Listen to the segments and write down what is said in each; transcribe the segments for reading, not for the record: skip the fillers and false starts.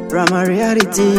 Rama reality,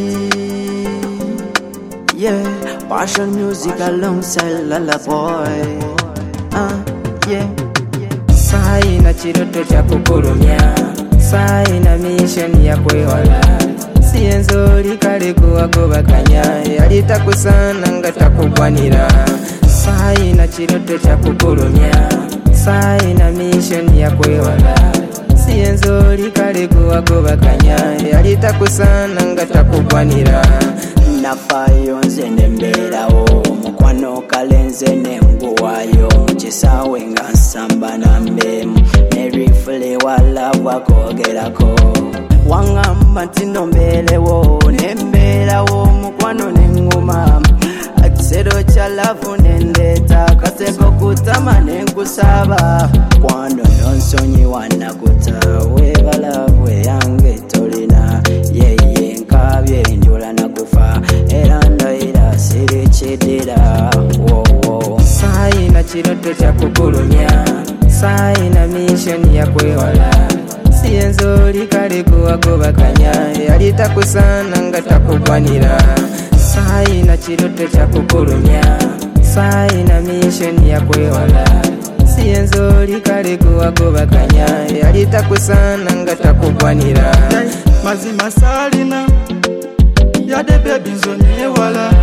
yeah. Passion music alongside Lala boy, yeah. Sai na chiroto cha kukurumya, sai na mission ya kwewala. Sienzo likale kuwagobakanya, yalitakusana ngatakugwanira. Sai na chiroto cha kukurumya, sai na mission ya kwewala. Sienzo likale kuwagobakanya, yalitakusana ngatakugwanira. Nafayo nze nemberawo, mukwano kalenze nenguwayo. Mukisawe nga nsamba nambemu, nerifule walabwa kogerako. Wangamba nti nombelewo, nemberawo mukwano nenguma. Akisero kya lavu nendeta, kaseko kutama nenkusaba. Kwano nonsonyi wanakuta, webalabwe yange tolina. Yeye nkabye njula nakufa, era ndoira siri kidira. Sai na chiroto cha kukurumya, sai na mission ya kwewala. Sienzo likale kuwagobakanya, yalitakusana ngatakugwanira. Sai na chiroto cha kukurumya, sai na mission ya kwewala. Sienzo likale kuwagobakanya, yalitakusana ngatakugwanira. Mazima salina yade baby nzone wala,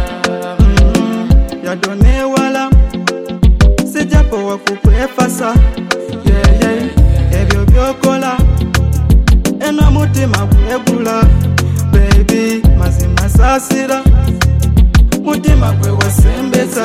yadone wala sijapo wakukwefasa, ebyo byokola eno mutima gwegula. Baby mazima sasira mutima gwe wasembeza,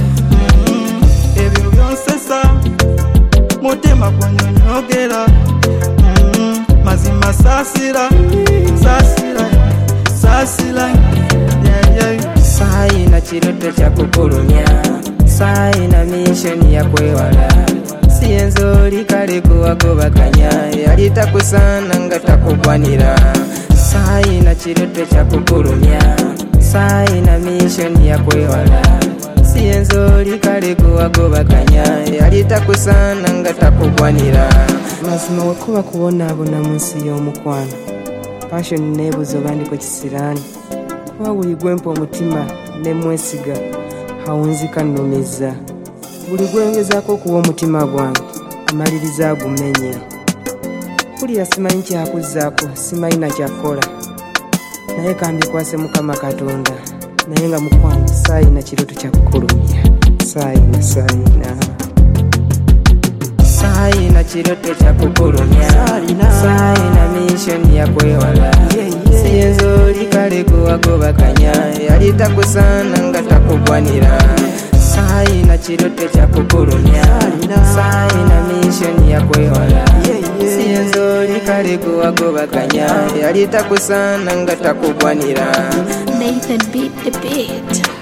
ebyo byonsesa mutima gwanyonyogera. Mazima sasira, sasira, sasira, yeah. Sai na chiroto cha kukurumya, sai na mission ya kwewala. Sienzo likale kuwagobakanya, yalitakusana ngatakugwanira. Sai na chiroto cha kukurumya, sai na mission ya kwewala. Sienzo likale kuwagobakanya, yalitakusana ngatakugwanira. Mazima wekuba kubonabona munsi y'omukwano, passion nebuzo bandiko kisirani. Wabuli gwempa omutima nemwesiga, hawunzika nnumiza. Buli gwengezaako okuwa omutima gwange, amaliriza agumenya. Kulya simanyi kyakuzaako, simanyi na kyakola. Naye kambikwase Mukama Katonda, naye nga mukwano sai na chiroto kya kukulumya. Sai na chiroto cha kukurumya, sai na mission ya kwewala. Sienzo likale kuwagobakanya, yalitakusana ngatakugwanira. Sai na chiroto cha kukurumya, sai na mission ya kwewala. Sienzo likale kuwagobakanya, yalitakusana ngatakugwanira. Nathan beat the beat.